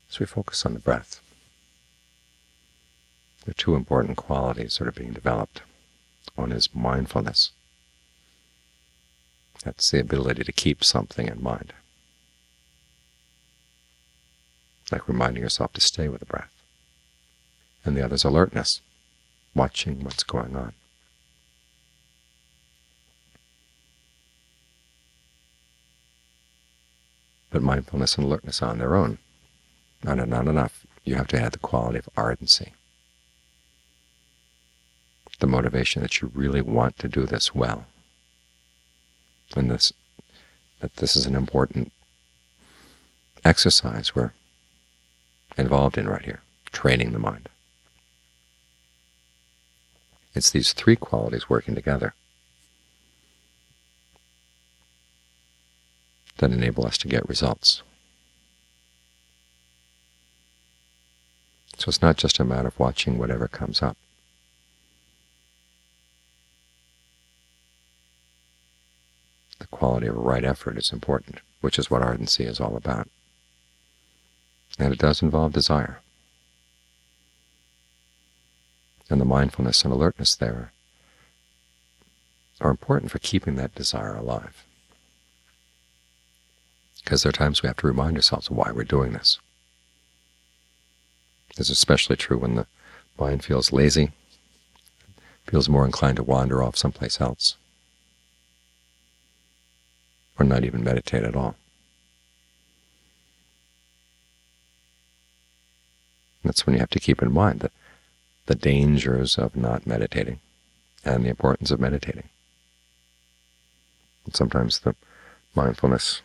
as we focus on the breath, there are two important qualities that are being developed. One is mindfulness. That's the ability to keep something in mind, like reminding yourself to stay with the breath. And the other is alertness, watching what's going on. But mindfulness and alertness on their own are not enough. You have to add the quality of ardency, the motivation that you really want to do this well, and that this is an important exercise we're involved in right here, training the mind. It's these three qualities working together that enable us to get results. So it's not just a matter of watching whatever comes up. The quality of a right effort is important, which is what ardency is all about. And it does involve desire. And the mindfulness and alertness there are important for keeping that desire alive. Because there are times we have to remind ourselves of why we're doing this. This is especially true when the mind feels lazy, feels more inclined to wander off someplace else, or not even meditate at all. That's when you have to keep in mind the dangers of not meditating and the importance of meditating. And sometimes the mindfulness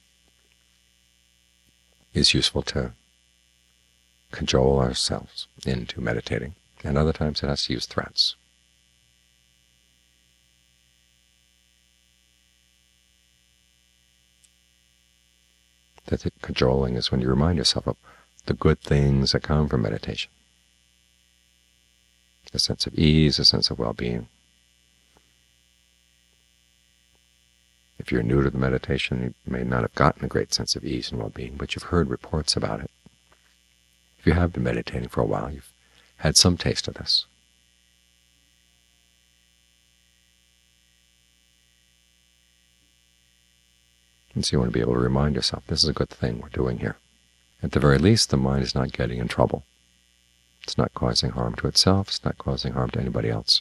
is useful to cajole ourselves into meditating, and other times it has to use threats. That the cajoling is when you remind yourself of the good things that come from meditation, a sense of ease, a sense of well-being. If you're new to the meditation, you may not have gotten a great sense of ease and well-being, but you've heard reports about it. If you have been meditating for a while, you've had some taste of this. And so you want to be able to remind yourself, this is a good thing we're doing here. At the very least, the mind is not getting in trouble. It's not causing harm to itself. It's not causing harm to anybody else.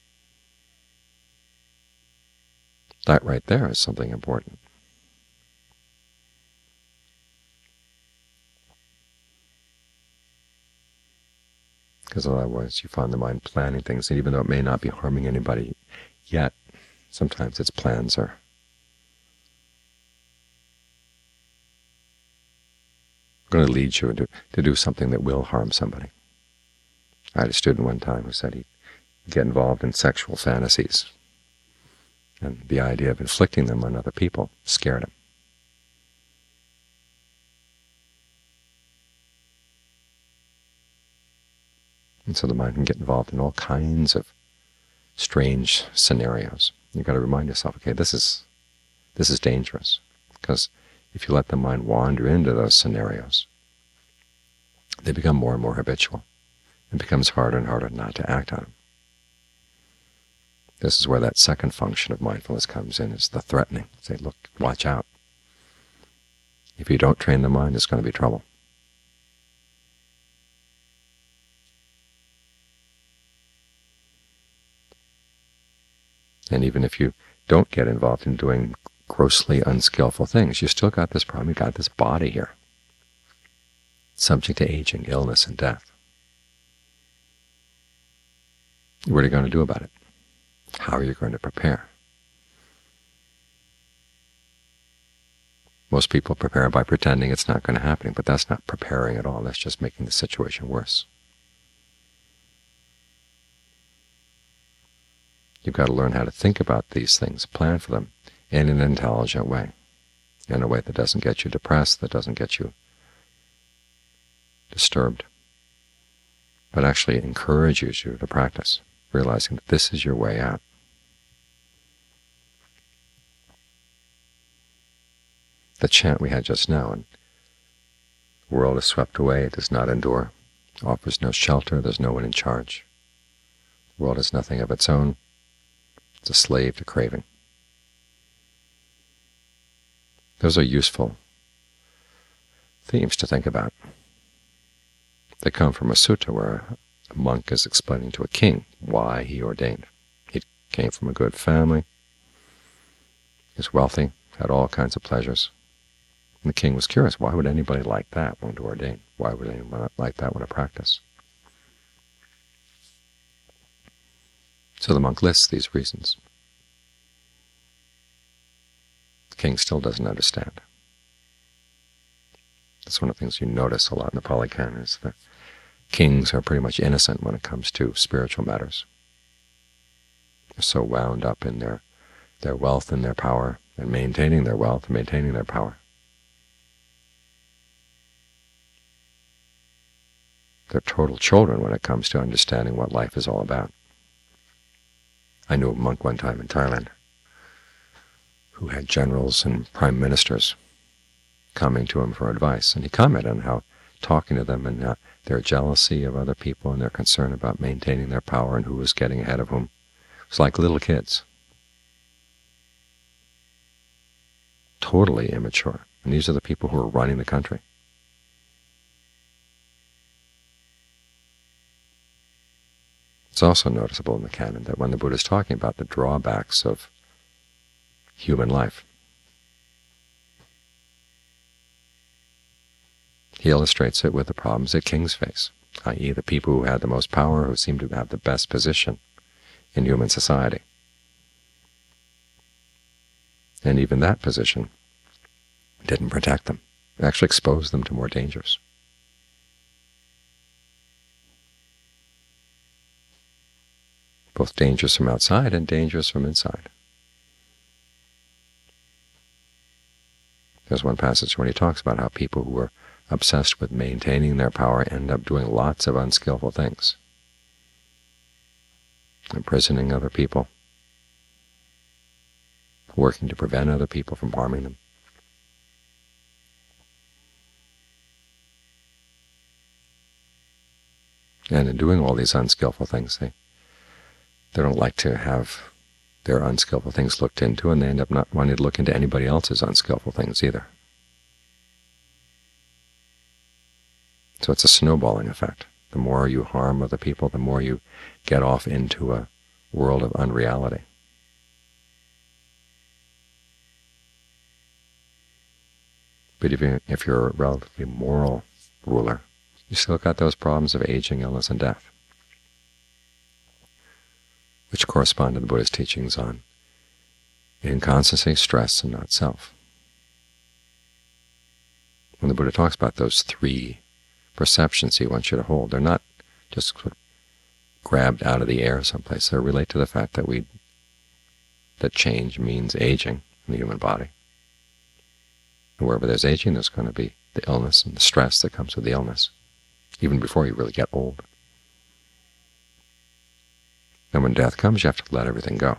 That right there is something important. Because otherwise you find the mind planning things, and even though it may not be harming anybody yet, sometimes its plans are going to lead you to do something that will harm somebody. I had a student one time who said he'd get involved in sexual fantasies, and the idea of inflicting them on other people scared him. And so the mind can get involved in all kinds of strange scenarios. You've got to remind yourself, okay, this is dangerous, because if you let the mind wander into those scenarios, they become more and more habitual. It becomes harder and harder not to act on them. This is where that second function of mindfulness comes in, is the threatening. Say, look, watch out. If you don't train the mind, it's going to be trouble. And even if you don't get involved in doing grossly unskillful things, you still got this problem. You've got this body here, subject to aging, illness, and death. What are you going to do about it? How are you going to prepare? Most people prepare by pretending it's not going to happen, but that's not preparing at all. That's just making the situation worse. You've got to learn how to think about these things, plan for them in an intelligent way, in a way that doesn't get you depressed, that doesn't get you disturbed, but actually encourages you to practice, realizing that this is your way out. The chant we had just now, and The world is swept away, it does not endure, offers no shelter, there's no one in charge. The world has nothing of its own, it's a slave to craving. Those are useful themes to think about. They come from a sutta where a monk is explaining to a king why he ordained. He came from a good family, he was wealthy, had all kinds of pleasures. And the king was curious, why would anybody like that want to ordain? Why would anyone like that want to practice? So the monk lists these reasons. The king still doesn't understand. That's one of the things you notice a lot in the Pali Canon, is that kings are pretty much innocent when it comes to spiritual matters. They're so wound up in their wealth and their power, and maintaining their wealth and maintaining their power. They're total children when it comes to understanding what life is all about. I knew a monk one time in Thailand who had generals and prime ministers coming to him for advice, and he commented on how talking to them and their jealousy of other people and their concern about maintaining their power and who was getting ahead of whom was like little kids, totally immature. And these are the people who are running the country. It's also noticeable in the canon that when the Buddha is talking about the drawbacks of human life, he illustrates it with the problems that kings face, i.e. the people who had the most power, who seem to have the best position in human society. And even that position didn't protect them. It actually exposed them to more dangers. Both dangers from outside and dangers from inside. There's one passage when he talks about how people who are obsessed with maintaining their power end up doing lots of unskillful things, imprisoning other people, working to prevent other people from harming them. And in doing all these unskillful things, they don't like to have their unskillful things looked into, and they end up not wanting to look into anybody else's unskillful things either. So it's a snowballing effect. The more you harm other people, the more you get off into a world of unreality. But if you're a relatively moral ruler, you still got those problems of aging, illness, and death, which correspond to the Buddha's teachings on inconstancy, stress, and not self. When the Buddha talks about those three perceptions he wants you to hold, they're not just grabbed out of the air someplace. They relate to the fact that change means aging in the human body. And wherever there's aging, there's going to be the illness and the stress that comes with the illness, even before you really get old. And when death comes, you have to let everything go.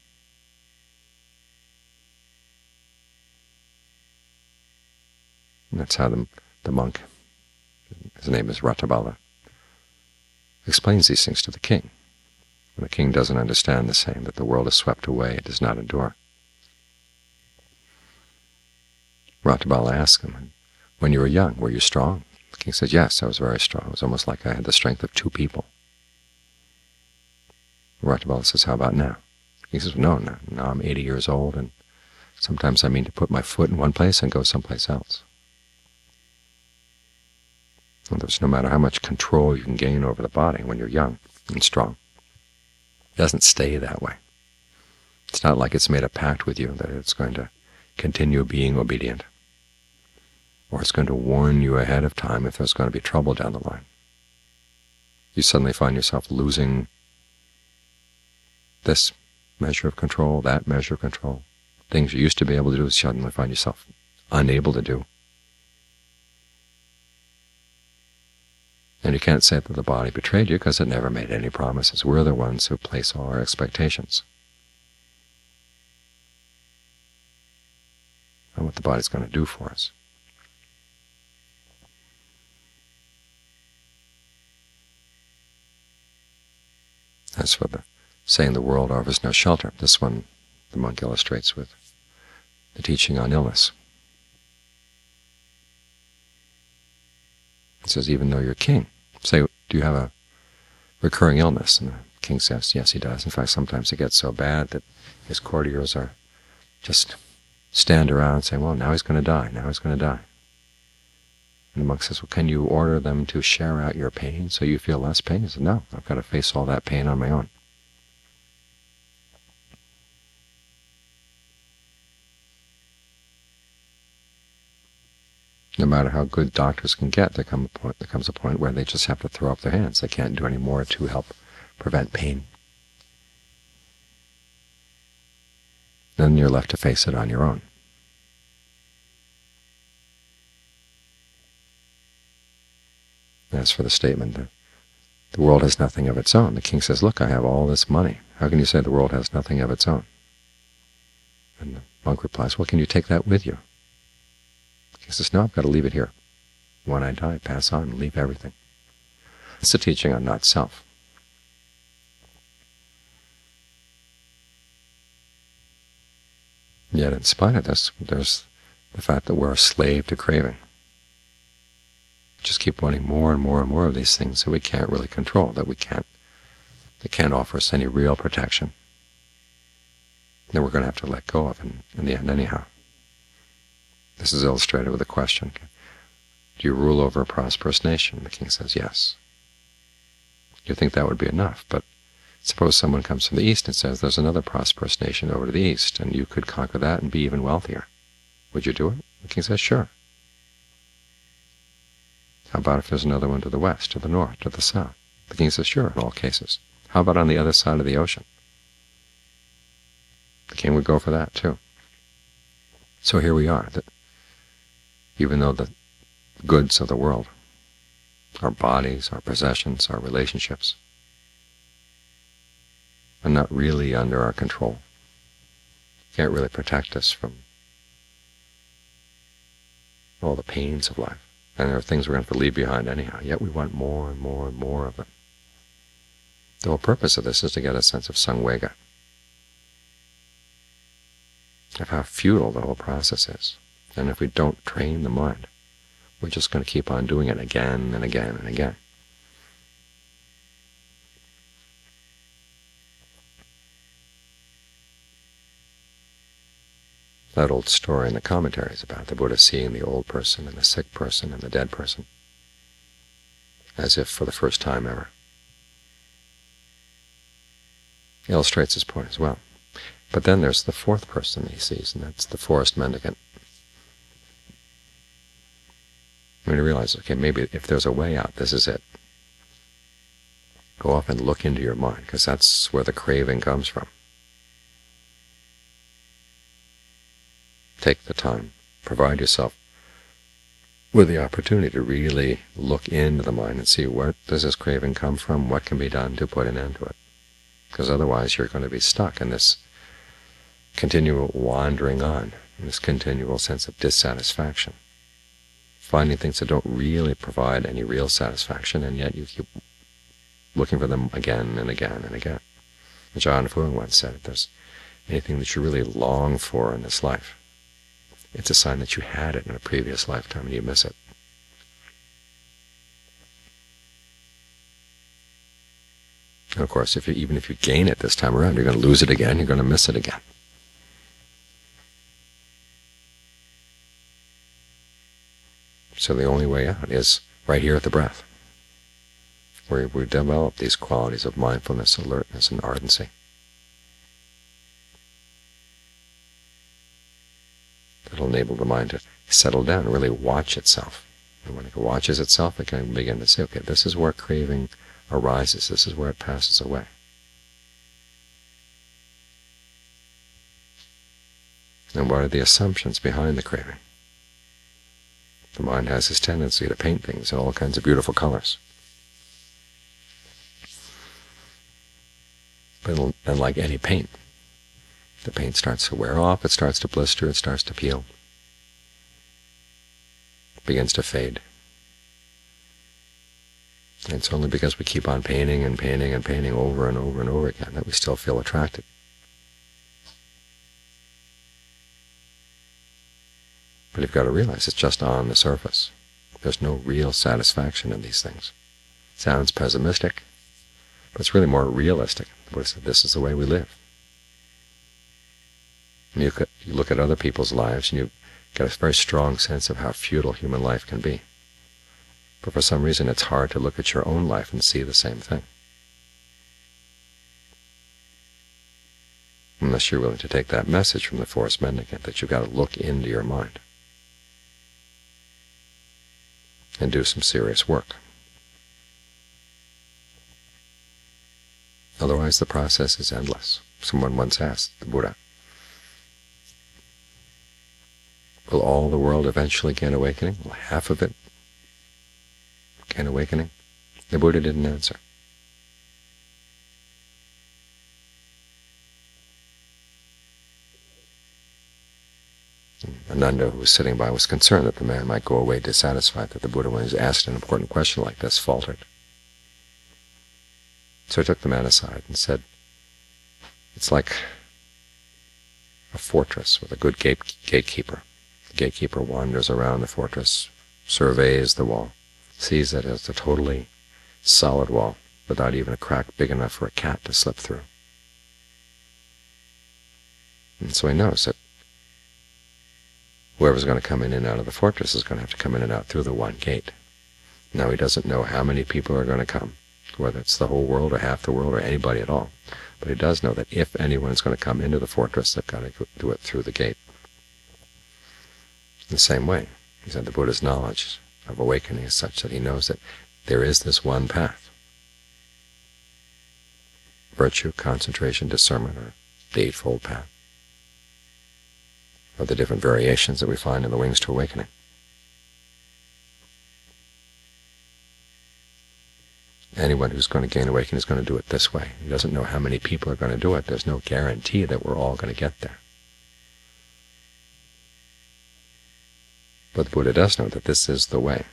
And that's how the monk, his name is Rathabala, explains these things to the king. When the king doesn't understand the saying that the world is swept away, it does not endure. Rathabala asks him, when you were young, were you strong? The king says, yes, I was very strong. It was almost like I had the strength of two people. Rathabala says, how about now? He says, no, now I'm 80 years old, and sometimes I mean to put my foot in one place and go someplace else. And there's no matter how much control you can gain over the body when you're young and strong, it doesn't stay that way. It's not like it's made a pact with you that it's going to continue being obedient, or it's going to warn you ahead of time if there's going to be trouble down the line. You suddenly find yourself losing this measure of control, that measure of control. Things you used to be able to do, you suddenly find yourself unable to do. And you can't say that the body betrayed you because it never made any promises. We're the ones who place all our expectations on what the body's going to do for us. As for the saying the world offers no shelter, this one the monk illustrates with the teaching on illness. It says, even though you're king, say, do you have a recurring illness? And the king says, yes, he does. In fact, sometimes it gets so bad that his courtiers are just stand around and say, well, now he's going to die, now he's going to die. And the monk says, well, can you order them to share out your pain so you feel less pain? He says, no, I've got to face all that pain on my own. No matter how good doctors can get, there comes a point where they just have to throw up their hands. They can't do any more to help prevent pain. Then you're left to face it on your own. As for the statement that the world has nothing of its own, the king says, look, I have all this money. How can you say the world has nothing of its own? And the monk replies, well, can you take that with you? He says, no, I've got to leave it here. When I die, pass on and leave everything. It's the teaching on not self. Yet in spite of this, there's the fact that we're a slave to craving. Just keep wanting more and more and more of these things that we can't really control, that can't offer us any real protection, that we're going to have to let go of in the end anyhow. This is illustrated with a question. Do you rule over a prosperous nation? The king says, yes. You think that would be enough, but suppose someone comes from the east and says, there's another prosperous nation over to the east, and you could conquer that and be even wealthier. Would you do it? The king says, sure. How about if there's another one to the west, to the north, to the south? The king says, sure, in all cases. How about on the other side of the ocean? The king would go for that, too. So here we are, that even though the goods of the world, our bodies, our possessions, our relationships, are not really under our control, can't really protect us from all the pains of life, and there are things we're going to have to leave behind anyhow, yet we want more and more and more of them. The whole purpose of this is to get a sense of samvega, of how futile the whole process is. And if we don't train the mind, we're just going to keep on doing it again and again and again. That old story in the commentaries about the Buddha seeing the old person and the sick person and the dead person, as if for the first time ever, illustrates his point as well. But then there's the fourth person he sees, and that's the forest mendicant. When he realizes, okay, maybe if there's a way out, this is it. Go off and look into your mind, because that's where the craving comes from. Take the time, provide yourself with the opportunity to really look into the mind and see where does this craving come from, what can be done to put an end to it. Because otherwise you're going to be stuck in this continual wandering on, in this continual sense of dissatisfaction, finding things that don't really provide any real satisfaction, and yet you keep looking for them again and again and again. John Fuang once said, if there's anything that you really long for in this life, it's a sign that you had it in a previous lifetime and you miss it. And of course, even if you gain it this time around, you're going to lose it again, you're going to miss it again. So the only way out is right here at the breath, where we develop these qualities of mindfulness, alertness, and ardency. That'll enable the mind to settle down and really watch itself. And when it watches itself, it can begin to say, okay, this is where craving arises, this is where it passes away. And what are the assumptions behind the craving? The mind has this tendency to paint things in all kinds of beautiful colors. But and like any paint, the paint starts to wear off, it starts to blister, it starts to peel, it begins to fade. And it's only because we keep on painting and painting and painting over and over and over again that we still feel attracted. But you've got to realize it's just on the surface. There's no real satisfaction in these things. It sounds pessimistic, but it's really more realistic. The Buddha said, this is the way we live. And you look at other people's lives and you get a very strong sense of how futile human life can be. But for some reason it's hard to look at your own life and see the same thing, unless you're willing to take that message from the Forest Mendicant that you've got to look into your mind and do some serious work. Otherwise the process is endless. Someone once asked the Buddha, will all the world eventually gain awakening? Will half of it gain awakening? The Buddha didn't answer. Ananda, who was sitting by, was concerned that the man might go away dissatisfied that the Buddha, when he was asked an important question like this, faltered. So he took the man aside and said, it's like a fortress with a good gatekeeper. The gatekeeper wanders around the fortress, surveys the wall, sees that it's a totally solid wall without even a crack big enough for a cat to slip through. And so he knows that whoever's going to come in and out of the fortress is going to have to come in and out through the one gate. Now he doesn't know how many people are going to come, whether it's the whole world or half the world or anybody at all. But he does know that if anyone is going to come into the fortress, they've got to do it through the gate. In the same way, he said the Buddha's knowledge of awakening is such that he knows that there is this one path. Virtue, concentration, discernment, or the Eightfold Path, or the different variations that we find in the Wings to Awakening. Anyone who's going to gain awakening is going to do it this way. He doesn't know how many people are going to do it. There's no guarantee that we're all going to get there. But the Buddha does know that this is the way.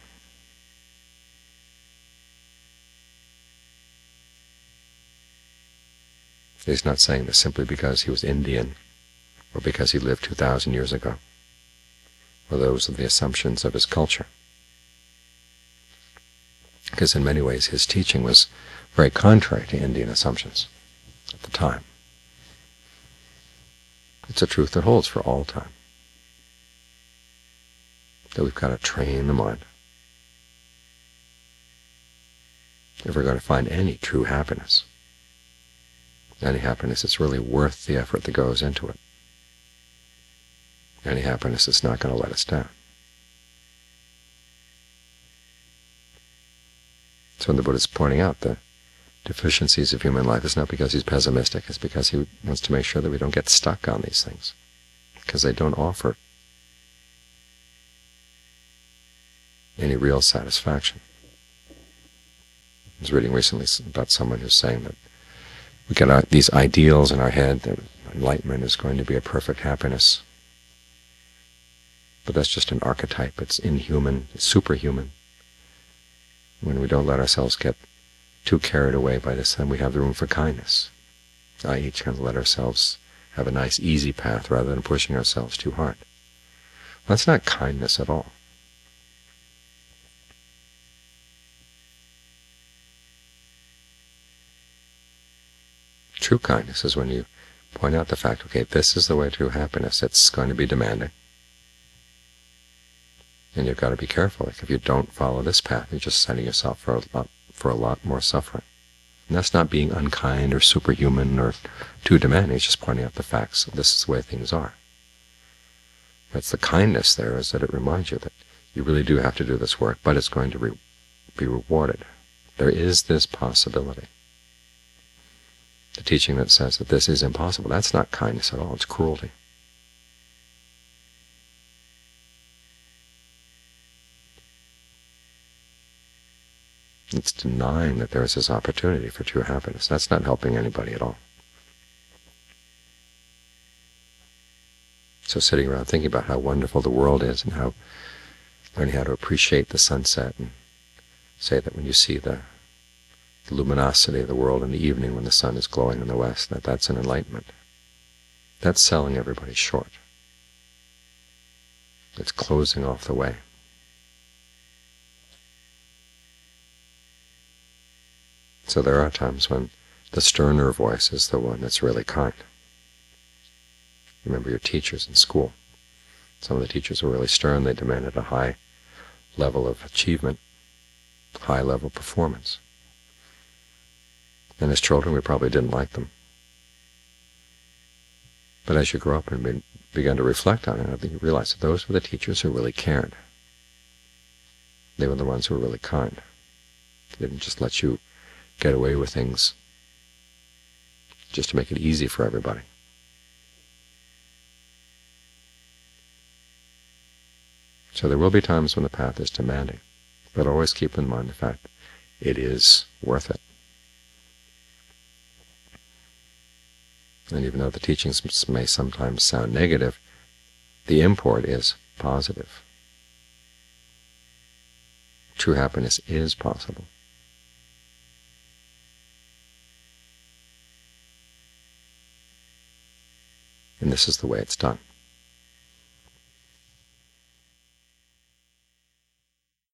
He's not saying this simply because he was Indian, or because he lived 2,000 years ago, or those are the assumptions of his culture. Because in many ways his teaching was very contrary to Indian assumptions at the time. It's a truth that holds for all time, that we've got to train the mind if we're going to find any true happiness, any happiness that's really worth the effort that goes into it, any happiness that's not going to let us down. So when the Buddha is pointing out the deficiencies of human life, it's not because he's pessimistic, it's because he wants to make sure that we don't get stuck on these things, because they don't offer any real satisfaction. I was reading recently about someone who's saying that we get these ideals in our head that enlightenment is going to be a perfect happiness, but that's just an archetype. It's inhuman, it's superhuman. When we don't let ourselves get too carried away by this, then we have the room for kindness, i.e. kind of let ourselves have a nice easy path rather than pushing ourselves too hard. Well, that's not kindness at all. True kindness is when you point out the fact, okay, this is the way to happiness. It's going to be demanding. And you've got to be careful. Like if you don't follow this path, you're just setting yourself for a lot more suffering. And that's not being unkind or superhuman or too demanding. It's just pointing out the facts. This is the way things are. That's the kindness there, is that it reminds you that you really do have to do this work, but it's going to be rewarded. There is this possibility. The teaching that says that this is impossible, that's not kindness at all. It's cruelty. It's denying that there is this opportunity for true happiness. That's not helping anybody at all. So sitting around thinking about how wonderful the world is and how learning how to appreciate the sunset, and say that when you see the the luminosity of the world in the evening when the sun is glowing in the west, that's an enlightenment. That's selling everybody short. It's closing off the way. So there are times when the sterner voice is the one that's really kind. Remember your teachers in school. Some of the teachers were really stern. They demanded a high level of achievement, high level performance. And as children, we probably didn't like them. But as you grow up and began to reflect on it, I think you realize that those were the teachers who really cared. They were the ones who were really kind. They didn't just let you get away with things just to make it easy for everybody. So there will be times when the path is demanding, but always keep in mind the fact it is worth it. And even though the teachings may sometimes sound negative, the import is positive. True happiness is possible. And this is the way it's done.